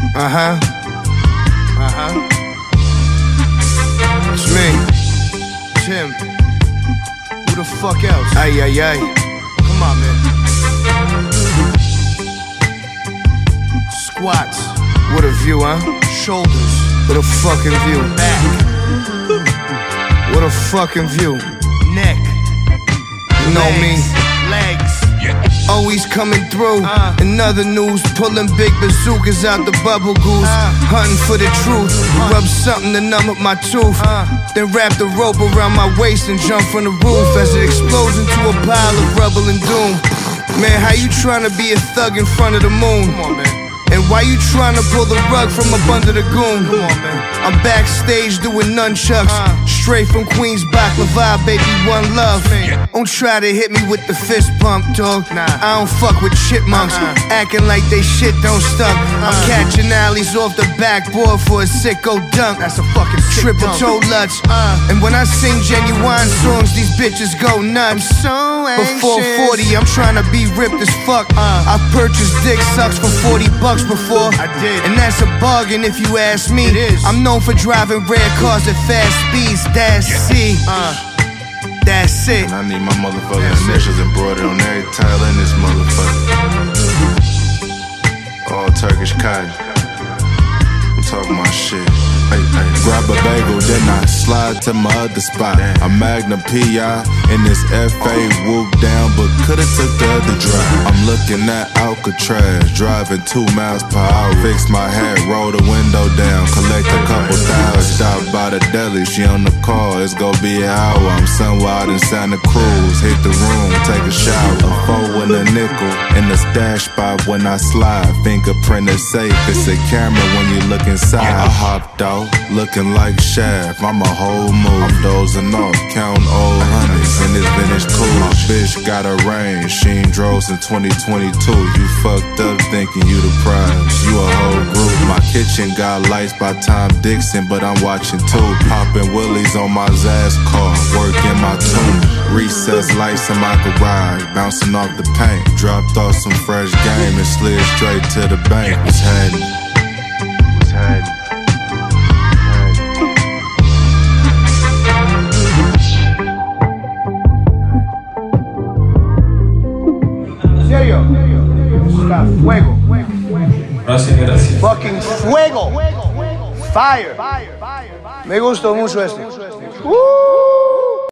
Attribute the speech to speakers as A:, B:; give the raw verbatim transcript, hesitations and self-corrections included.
A: Uh-huh. Uh-huh. It's me. Tim. Who the fuck else? Ay, ay, ay. Come on, man. Squats. What a view, huh? Shoulders. What a fucking view. Back. What a fucking view. Neck. You know me. Legs. Always coming through. Uh. In other news, pulling big bazookas out the bubble goose. Uh. Hunting for the truth. Uh. Rub something to numb up my tooth. Uh. Then wrap the rope around my waist and jump from the roof as it explodes into a pile of rubble and doom. Man, how you trying to be a thug in front of the moon? Come on, man. And why you trying to pull the rug from up under the goon? Come on, man. I'm backstage doing nunchucks. Uh. Straight from Queens, Baklava, baby, one love. Don't try to hit me with the fist pump, dog. Nah. I don't fuck with chipmunks, uh-uh. Acting like they shit don't stunk. uh. I'm catching alleys off the backboard for a sicko dunk. That's a fucking triple toe nuts. uh. And when I sing genuine songs, these bitches go nuts. I'm so anxious. Before forty, I'm trying to be ripped as fuck. uh. I purchased dick sucks for forty bucks before. I did. And that's a bargain if you ask me. It is. I'm known for driving rare cars at fast speeds. That's C. Uh, that's it.
B: And I need my motherfucking initials embroidered on every tile in this motherfucker. All Turkish cotton. I'm talking my shit. Hey, hey. Grab a bagel, then I slide to my other spot. A Magnum P I in this F A whoop down, but coulda took the other drive. I'm looking at Alcatraz, driving two miles per hour. Fix my hat, roll the window down, collect a couple thousand. Stop by the deli, she on the call, it's gonna be an hour. I'm somewhere out in Santa Cruz, hit the room, take a shower. A four and a nickel in the stash spot when I slide. Fingerprint is safe, it's a camera when you look inside. I hopped out, looking like Shaft, I'm a whole move. I'm dozing off, counting old honeys in this vintage cool. My bitch got a range, she ain't drove since twenty twenty-two. You fucked up thinking you the prize, you a whole group. My kitchen got lights by Tom Dixon, but I'm watching too. Popping willies on my Zaz car, working my tune. Recess lights in my garage, bouncing off the paint. Dropped off some fresh game and slid straight to the bank. What's happening? What's happening?
A: Serio, está fuego.
C: Gracias, gracias.
A: Fucking fuego. Fire. Me gustó mucho esto. Uh.